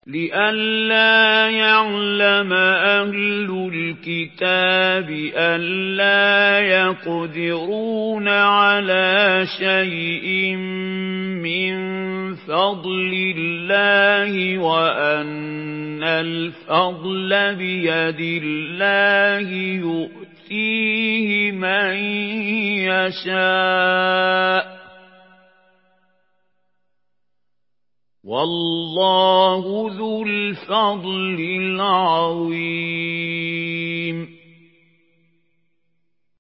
لئلا يعلم أهل الكتاب ألا يقدرون على شيء من فضل الله وأن الفضل بيد الله يؤتيه من يشاء والله ذو الفضل العظيم